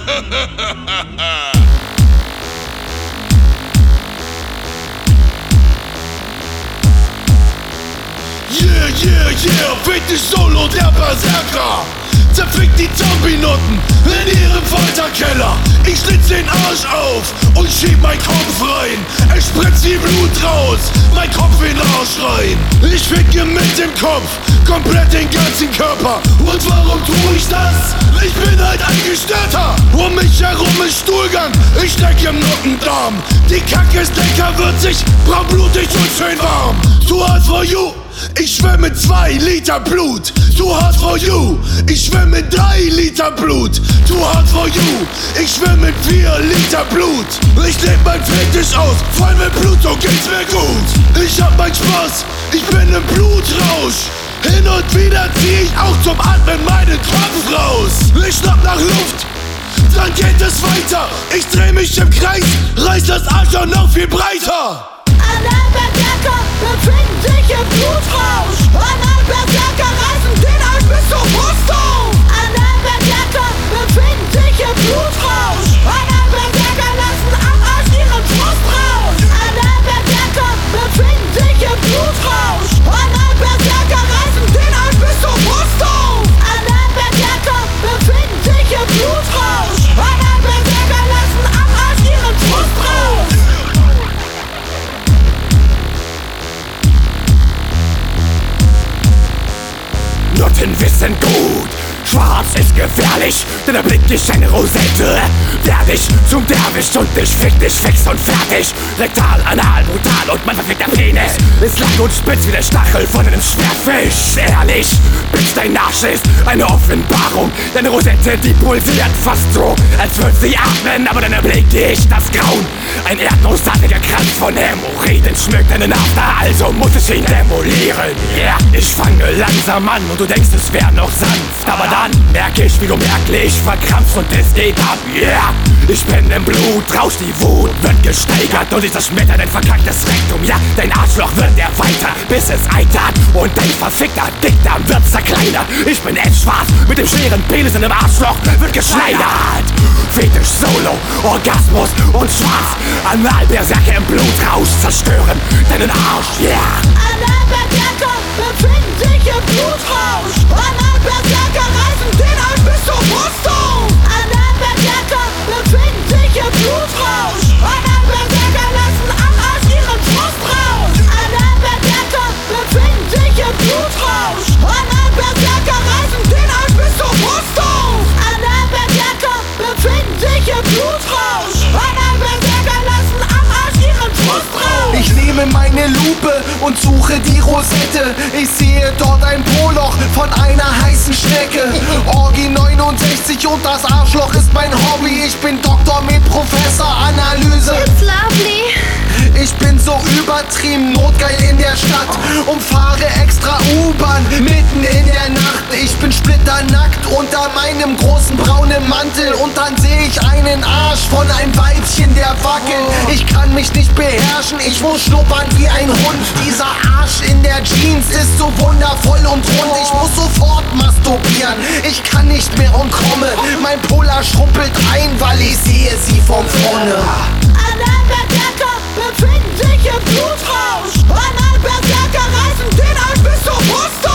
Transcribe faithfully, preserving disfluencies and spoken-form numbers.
Yeah, yeah, yeah, Fetisch Solo, der Berserker. Zerfickt die Zombie-Nutten in ihrem Folterkeller. Ich schlitz den Arsch auf und schieb mein Kopf rein. Es spritzt wie Blut raus, mein Kopf in den Arsch rein. Ich ficke mit dem Kopf komplett den ganzen Körper. Und warum tue ich das? Ich bin halt ein Gestörter. Um mich herum ist Stuhlgang, ich steck im Nockendarm. Die Kacke ist lecker würzig, braunblutig und schön warm. Too hard for you, ich schwimm mit zwei Liter Blut. Too hard for you, ich schwimm mit drei Liter Blut. Too hard for you, ich schwimm mit vier Liter Blut. Ich leb mein Fetisch aus, voll mit Blut, so geht's mir gut. Ich hab meinen Spaß, ich bin im Blutrausch. Hin und wieder zieh ich auch zum Atmen meinen Kopf raus. Ich schnapp nach Luft, dann geht es weiter. Ich dreh mich im Kreis, reiß das Arschloch noch viel breiter. Analberserker befinden sich im Blutrausch. Analberserker reißen den Arsch bis zur Brust auf. Analberserker befinden sich im Blutrausch. Analberserker lassen am Arsch ihren Frust raus. Analberserker befinden sich im Blutrausch. Analberserker reißen den Arsch bis zur Brust auf. Analberserker befinden sich im Blutrausch. Analberserker lassen am Arsch ihren Frust raus. Nutten wissen gut, schwarz ist gefährlich, denn erblick ich eine Rosette. Werd ich zum Derwisch und ich fick dich fix und fertig. Rektal, anal, brutal und mein verfickter Penis ist lang und spitz wie der Stachel von einem Schwertfisch. Ehrlich, Bitch, dein Arsch ist eine Offenbarung. Deine Rosette, die pulsiert fast so, als würd sie atmen, aber dann erblick ich das Grauen. Ein erdnussartiger Kranz von Hämorrhoiden schmückt deinen After, also muss ich ihn demolieren. Yeah, ich fange langsam an und du denkst, es wär noch sanft, aber dann merk ich, wie du merklich verkrampfst und es geht ab. Yeah, ich bin im Blut, rausch, die Wut wird gesteigert und ich zerschmetter dein verkacktes Rektum. Ja, dein Arschloch wird erweitert, bis es eitert und dein verfickter Dickdarm wird zerkleinert. Ich bin edgeschwarz, mit dem schweren Penis in dem Arschloch wird geschneidert. Fetisch Solo, Orgasmus und Schwarz. Analberserker im Blutrausch zerstören deinen Arsch, yeah. Analberserker befinden sich im Blutrausch. Analberserker reißen den Arsch bis zur Brust auf. Analberserker befinden sich im Blutrausch. Analberserker lassen am Arsch ihren Frust raus. Analberserker befinden sich im Blutrausch. Analberserker reißen den Arsch bis zur Brust auf. Analberserker befinden sich im Blutrausch. Analberserker lassen am Arsch ihren Frust raus. Ich nehme meine Lupe und suche die Rosette. Ich sehe dort ein Poloch von einer heißen Schnecke. Orgi neunundsechzig und das Arschloch ist mein Hobby. Ich bin Doktor mit Professor-Analyse. It's lovely. Ich bin so übertrieben notgeil in der Stadt und fahre extra U-Bahn mitten in der Nacht. Ich bin splitternackt unter meinem großen braunen Mantel und dann sehe ich einen Arsch von einem Weibchen, der wackelt. Ich kann mich nicht beherrschen, ich muss schnuppern wie ein Hund. Dieser Arsch in der Jeans ist so wundervoll und rund. Ich muss sofort masturbieren, ich kann nicht mehr und komme. Mein Polar schrumpelt ein, weil ich sehe sie von vorne. Analberserker befinden sich im Blutrausch. Analberserker reißen den Arsch bis zur Brust auf.